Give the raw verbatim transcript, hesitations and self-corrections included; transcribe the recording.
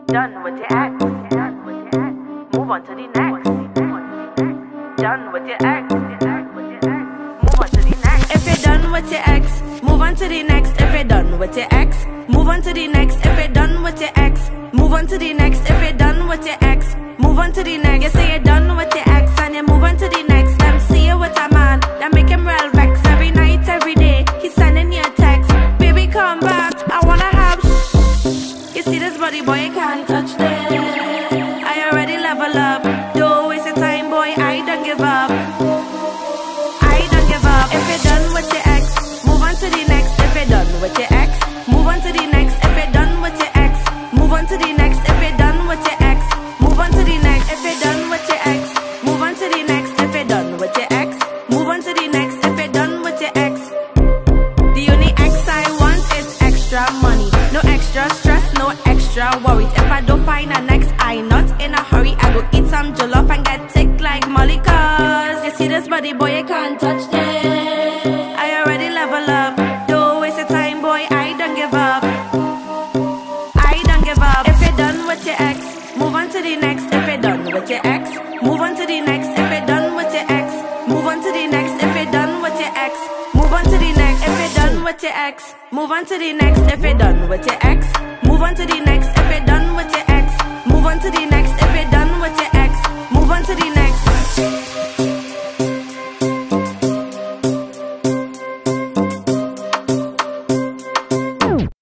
Done with your ex. Move on to the next. Done with your ex. Move on to the next. If you're done with your ex, move on to the next. If you're done with your ex, move on to the next. If you're done with your ex, move on to the next. If you're done with your ex, move on to the next. You say you're done with your ex and you move on to the next. Them see you with a man that make him real vex. Every night, every day, he's sending you a text. Baby, come back, I wanna have shh. You see this body, boy, you can't touch this. I already level up. Don't waste your time, boy, I don't give up. I don't give up. If you're done with your ex, move on to the next. If you're done with your ex, move on to the next. If you're done with your ex, move on to the next. If you're done with your ex, move on to the next. If you're done with your ex, move on to the next. If you're done with your ex, move on to the next. If you're done with your ex, the only ex I want is extra money. No extra stress, no extra worries. If I don't find a next, I not in a hurry. I go eat some jollof and get thick like Molly. Cause you see this body, boy, you can't touch this. I already level up. Don't waste your time, boy, I don't give up. I don't give up. If you're done with your ex, move on to the next. If you're done with your ex, move on to the next. If you're done with your ex, move on to the next. If you're done with your ex, move on to the next. If you're done with your ex, move on to the next. If you're done with your ex, move on to the next. If you're done with your ex, move on to the next.